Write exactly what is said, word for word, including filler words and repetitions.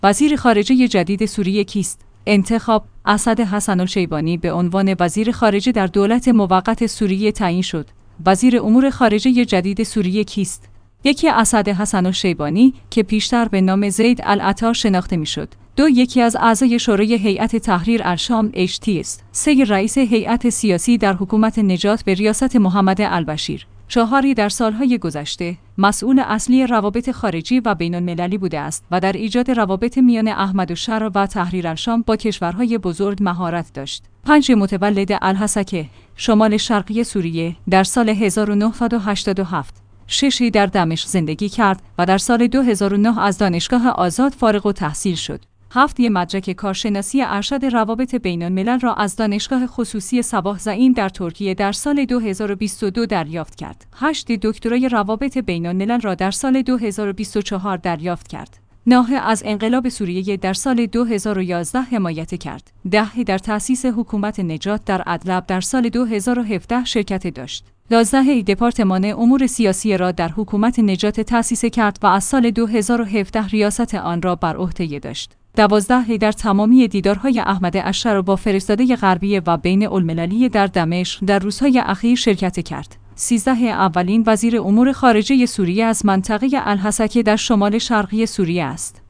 وزیر خارجه جدید سوریه کیست؟ انتخاب اسد حسن الشیبانی به عنوان وزیر خارجه در دولت موقت سوریه تعیین شد. وزیر امور خارجه جدید سوریه کیست؟ یکی اسد حسن الشیبانی که پیشتر به نام زید العطار شناخته میشد. دو یکی از اعضای شورای هیئت تحریر الشام اچ تی است. سه رئیس هیئت سیاسی در حکومت نجات به ریاست محمد البشیر. چهاری در سالهای گذشته مسئول اصلی روابط خارجی و بین المللی بوده است و در ایجاد روابط میان احمدالشر و تحریر الشام با کشورهای بزرگ مهارت داشت. پنج متولد الحسکه، شمال شرقی سوریه در سال هزار و نهصد و هشتاد و هفت. ششی در دمشق زندگی کرد و در سال دو هزار و نه از دانشگاه آزاد فارغ التحصیل شد. هفت یک مدرک کارشناسی ارشد روابط بین الملل را از دانشگاه خصوصی صباح زعیم در ترکیه در سال دو هزار و بیست و دو دریافت کرد. هشت دکترای روابط بین الملل را در سال دو هزار و بیست و چهار دریافت کرد. نه از انقلاب سوریه در سال دو هزار و یازده حمایت کرد. ده در تأسیس حکومت نجات در ادلب در سال دو هزار و هفده شرکت داشت. یازده دپارتمان امور سیاسی را در حکومت نجات تأسیس کرد و از سال دو هزار و هفده ریاست آن را بر عهده داشت. دوازده در تمامی دیدارهای احمد اشر با فرستاده غربی و بین المللی در دمشق در روزهای اخیر شرکت کرد. سیزده اولین وزیر امور خارجه سوریه از منطقه الحسکه در شمال شرقی سوریه است.